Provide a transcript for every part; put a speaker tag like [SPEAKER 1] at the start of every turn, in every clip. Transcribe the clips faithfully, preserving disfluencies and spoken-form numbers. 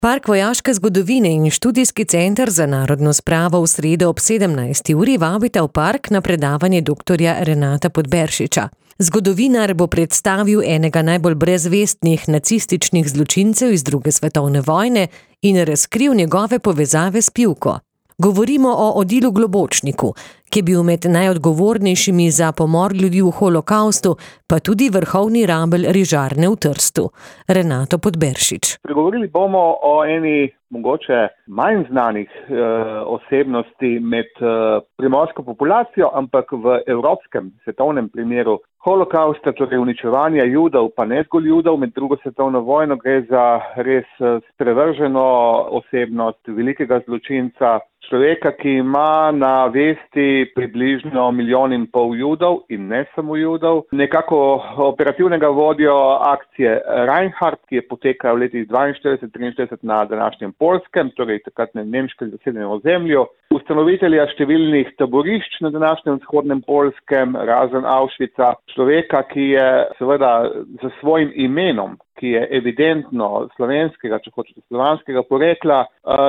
[SPEAKER 1] Park vojaške zgodovine in Študijski center za narodno spravo v sredo ob sedemnajsti uri vabita v park na predavanje doktorja Renata Podberšiča. Zgodovinar bo predstavil enega najbolj brezvestnih nacističnih zločincev iz druge svetovne vojne in razkril njegove povezave s Pivko. Govorimo o Odilu Globočniku, ki je bil med najodgovornejšimi za pomor ljudi v holokaustu, pa tudi vrhovni rabelj rižarne v Trstu. Renato Podberšič.
[SPEAKER 2] Pregovorili bomo o eni mogoče manj znanih e, osebnosti med e, primorsko populacijo, ampak v evropskem svetovnem primeru holokausta, torej uničevanja Judov, pa ne zgolj Judov, med drugo svetovno vojno gre za res sprevrženo osebnost velikega zločinca, človeka, ki ima na vesti približno milijon in pol Judov in ne samo Judov. Nekako operativnega vodjo akcije Reinhardt, ki je potekal v letih dvainštirideset triinštirideset na današnjem Poljskem, torej takratnem nemškem zasedenem ozemlju. Ustanovitelja številnih taborišč na današnjem vzhodnem Poljskem, razen Auschwitza. Človeka, ki je seveda za svojim imenom, ki je evidentno slovenskega, če hočete slovanskega porekla,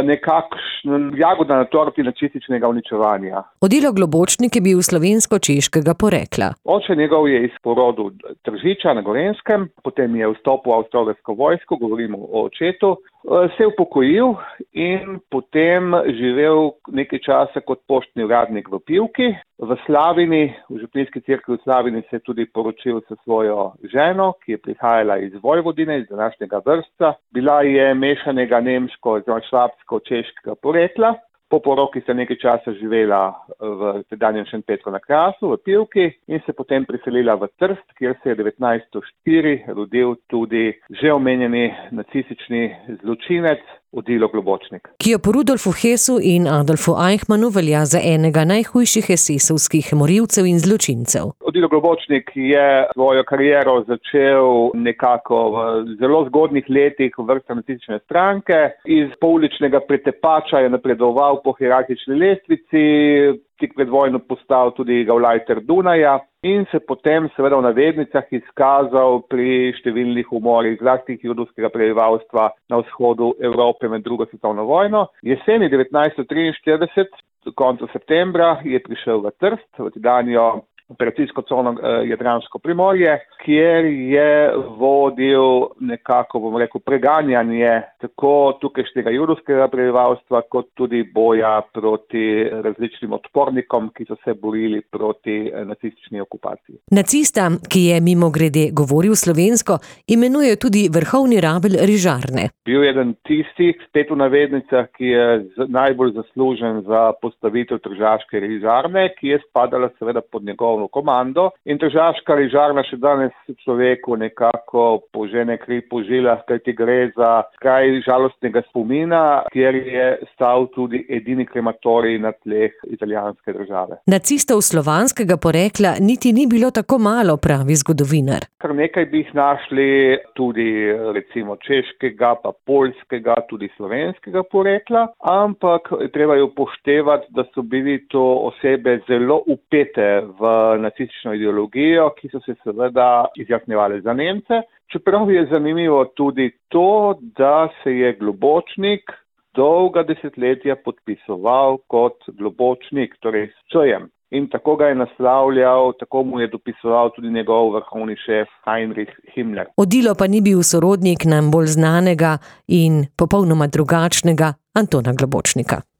[SPEAKER 2] nekakšna jagoda na torti nacističnega uničevanja.
[SPEAKER 1] Odilo Globočnik je bil slovensko-češkega porekla.
[SPEAKER 2] Oče njegov je iz porodu Tržiča na Gorenjskem, potem je vstopil v avstro-ogrsko vojsko, govorimo o očetu, se je upokojil in potem živel nekaj časa kot poštni uradnik v Pivki. V Slavini, v župnijski cerkvi v Slavini se je tudi poročil s svojo ženo, ki je prihajala iz Vojvodine, iz današnjega Vršca. Bila je mešanega nemško, oziroma švabsko-češkega porekla. Po poroki sta nekaj časa živela v tedanjem Šentpetru na Krasu, v Pivki, in se potem priselila v Trst, kjer se je devetnajststo štiri rodil tudi že omenjeni nacistični zločinec Odilo Globočnik.
[SPEAKER 1] Ki jo po Rudolfu Hessu in Adolfu Eichmannu velja za enega najhujših esesovskih morilcev in zločincev.
[SPEAKER 2] Odilo Globočnik je svojo kariero začel nekako v zelo zgodnih letih v vrstah nacistične stranke. Iz pouličnega pretepača je napredoval po hierarhični lestvici, tik pred vojno postal tudi gauleiter Dunaja in se potem seveda v navednicah izkazal pri številnih umorih zlasti judovskega prebivalstva na vzhodu Evrope med drugo svetovno vojno. Jeseni devetnajststo triinštirideset, do konca septembra, je prišel v Trst, v tedanjo operacijsko cono eh, Jadransko primorje, kjer je vodil nekako, bom rekel, preganjanje tako tukajšnjega judovskega prebivalstva, kot tudi boja proti različnim odpornikom, ki so se borili proti eh, nacistični okupaciji.
[SPEAKER 1] Nacista, ki je mimogrede govoril slovensko, imenuje tudi vrhovni rabelj rižarne.
[SPEAKER 2] Bil je eden tistih, spet v navednicah, ki je z, najbolj zaslužen za postavitev tržaške rižarne, ki je spadala seveda pod njegov komando, in tržaška rižarna še danes človeku nekako požene kri po žilah, kajti gre za kraj žalostnega spomina, kjer je stal tudi edini krematorij na tleh italijanske države.
[SPEAKER 1] Nacistov slovanskega porekla niti ni bilo tako malo, pravi zgodovinar.
[SPEAKER 2] Kar nekaj bi jih našli tudi recimo češkega, pa poljskega, tudi slovenskega porekla, ampak treba je upoštevati, da so bili to osebe zelo upete v nacistično ideologijo, ki so se seveda izjasnjevali za Nemce. Čeprav je zanimivo tudi to, da se je Globočnik dolga desetletja podpisoval kot Globočnik, torej s č-jem. In tako ga je naslavljal, tako mu je dopisoval tudi njegov vrhovni šef Heinrich Himmler.
[SPEAKER 1] Odilo pa ni bil sorodnik nam bolj znanega in popolnoma drugačnega Antona Globočnika.